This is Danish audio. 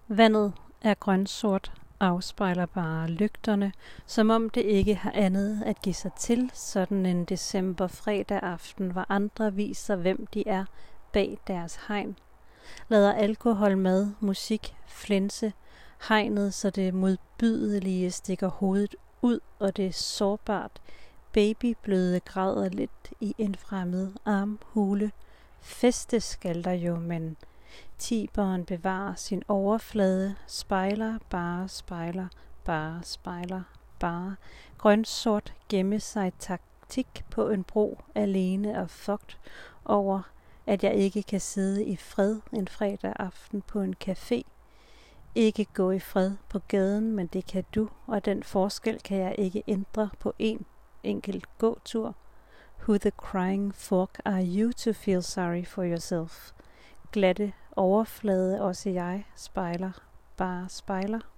Vandet er grønsort, afspejler bare lygterne, som om det ikke har andet at give sig til, sådan en december fredag aften, hvor andre viser, hvem de er bag deres hegn. Lader alkohol, mad, musik, flænse hegnet, så det modbydelige stikker hovedet ud, og det er sårbart. Babybløde græder lidt i en fremmed armhule. Feste skal der jo, men tiberen bevarer sin overflade, spejler, bare. Grønsort gemme sig taktik på en bro, alene og fucked over, at jeg ikke kan sidde i fred en fredag aften på en café. Ikke gå i fred på gaden, men det kan du, og den forskel kan jeg ikke ændre på en enkelt gåtur. Who the crying fork are you to feel sorry for yourself? Glatte overflade, også jeg spejler.